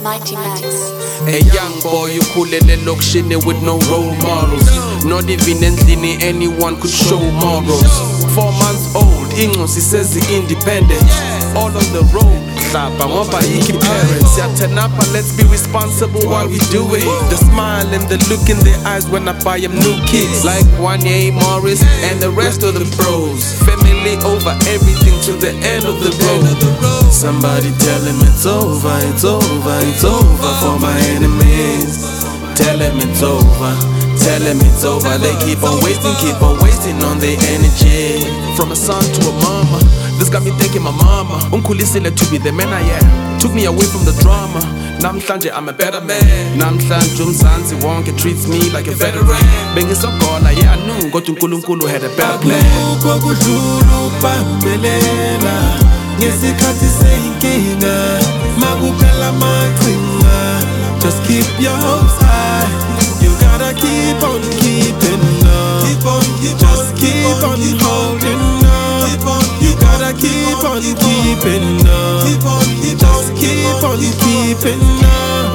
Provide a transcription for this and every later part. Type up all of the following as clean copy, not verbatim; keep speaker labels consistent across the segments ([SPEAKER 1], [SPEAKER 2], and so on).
[SPEAKER 1] Mighty Max.
[SPEAKER 2] A young boy ukhulele lokishini with no role models. Not even endlini anyone could show morals. 4 months old, Ingosi says he independent. All on the road, hlapa ngoba yiki parents. Turn up and let's be responsible while we do it. The smile and the look in their eyes when I buy them new kicks, like Wanye Morris and the rest of the bros. Family over everything till the end of the road. Somebody tell him it's over, it's over, it's over for my enemies. Tell him it's over, tell him it's over. They keep on wasting on their energy. From a son to a mama, this got me thinking my mama ungikhulisile to be the man I am. Took me away from the drama. Namhlanje I'm a better man. Namhlanje umzansi wonke treats me like a veteran. Bengisogola yeah I knew kodwa uNkulunkulu had a better plan.
[SPEAKER 3] Kokudlula ukubambelela ngesikhathi seyinkinga makuphela amaqhinga. Just keep your hopes high. You gotta keep on keeping on. Just keep on holding on. You gotta keep on keeping on. Just keep on keeping on.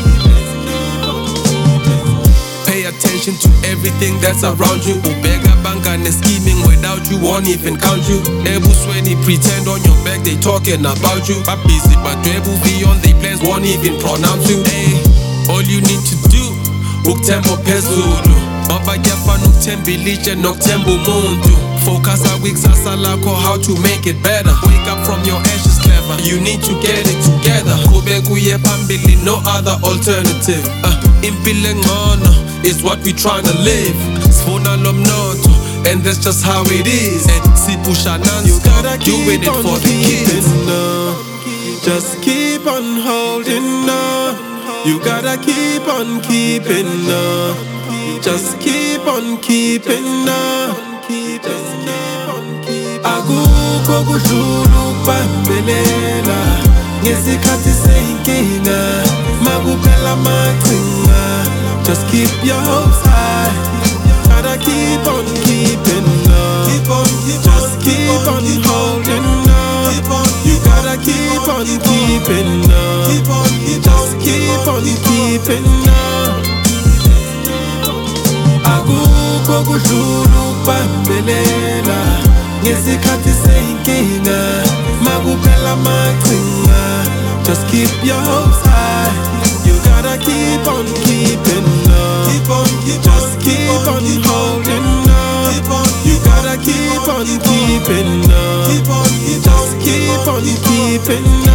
[SPEAKER 2] Pay attention to everything that's around you. Ubega bangane scheming without you won't even count you. Ebusweni pretend on your back they talking about you. But busy but beyond their plans won't even pronounce you. Hey, all you need to do ukuthemba phezulu. Baba yafana ukuthemba ilitshe nokuthemba umuntu. Focus kusasa lakho how to make it better. Wake up from your ashes clever. You need to get it together. Kube kuye phambili no other alternative. Impilo engcono is what we tryna live. Sifuna lo mnotho and that's just how it is. And sipusha non-stop, doing it for the kids.
[SPEAKER 3] Just keep on holding on. You gotta keep on keeping on. Just keep on keeping on. Akukho kudlula ukubambelela ngesikhathi seyinkinga makuphela amaqhinga. Just keep your hopes high. Gotta keep on keeping on. Just keep on holding on. You gotta keep on keeping on. Just keep on keeping on. Akukho kudlula ukubambelela ngesikhathi seyinkinga makuphela amaqhinga. Just keep your hopes high. You gotta keep on keeping on. Just keep on holding on. You gotta keep on keeping on. Just keep on keeping on.